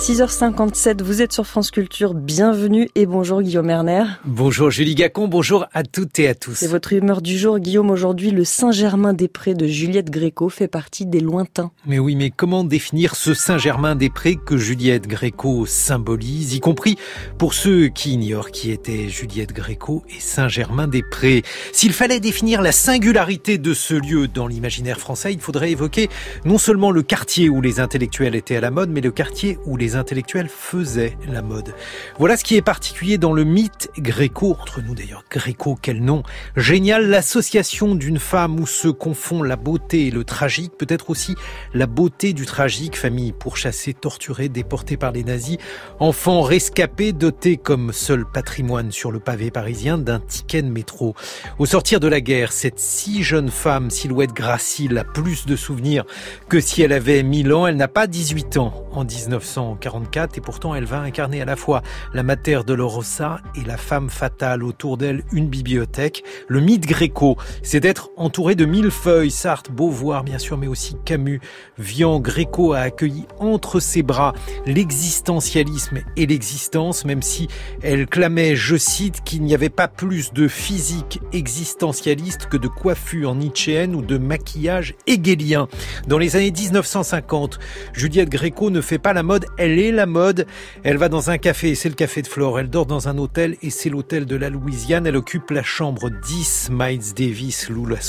6h57, vous êtes sur France Culture, bienvenue et bonjour Guillaume Erner. Bonjour Julie Gacon, bonjour à toutes et à tous. C'est votre humeur du jour Guillaume, aujourd'hui le Saint-Germain-des-Prés de Juliette Gréco fait partie des lointains. Mais oui, mais comment définir ce Saint-Germain-des-Prés que Juliette Gréco symbolise, y compris pour ceux qui ignorent qui était Juliette Gréco et Saint-Germain-des-Prés. S'il fallait définir la singularité de ce lieu dans l'imaginaire français, il faudrait évoquer non seulement le quartier où les intellectuels étaient à la mode, mais le quartier où les intellectuels faisaient la mode. Voilà ce qui est particulier dans le mythe Gréco, entre nous d'ailleurs, Gréco, quel nom génial, l'association d'une femme où se confond la beauté et le tragique, peut-être aussi la beauté du tragique, famille pourchassée, torturée, déportée par les nazis, enfant rescapé, doté comme seul patrimoine sur le pavé parisien d'un ticket de métro. Au sortir de la guerre, cette si jeune femme, silhouette gracile, a plus de souvenirs que si elle avait 1000 ans, elle n'a pas 18 ans en 1944 et pourtant elle va incarner à la fois la Mater Dolorosa et la femme fatale, autour d'elle une bibliothèque. Le mythe Gréco, c'est d'être entouré de millefeuilles, Sartre, Beauvoir bien sûr, mais aussi Camus. Vian Gréco a accueilli entre ses bras l'existentialisme et l'existence, même si elle clamait, je cite, qu'il n'y avait pas plus de physique existentialiste que de coiffure nietzschéenne ou de maquillage hegelien. Dans les années 1950, Juliette Gréco ne fait pas la mode, elle est la mode. Elle va dans un café et c'est le café de Flore. Elle dort dans un hôtel et c'est l'hôtel de la Louisiane. Elle occupe la chambre 10, Miles Davis, ou la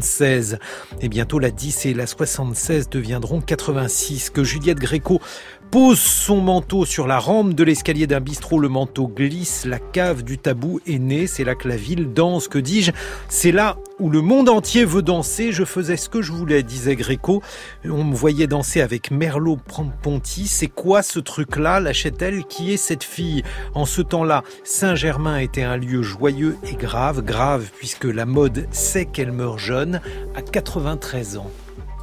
76. Et bientôt la 10 et la 76 deviendront 86. Que Juliette Gréco pose son manteau sur la rampe de l'escalier d'un bistrot, le manteau glisse, la cave du tabou est née, c'est là que la ville danse, que dis-je, c'est là où le monde entier veut danser, je faisais ce que je voulais, disait Gréco, on me voyait danser avec Merleau-Ponty, c'est quoi ce truc-là, lâchait-elle, qui est cette fille? En ce temps-là, Saint-Germain était un lieu joyeux et grave puisque la mode sait qu'elle meurt jeune, à 93 ans.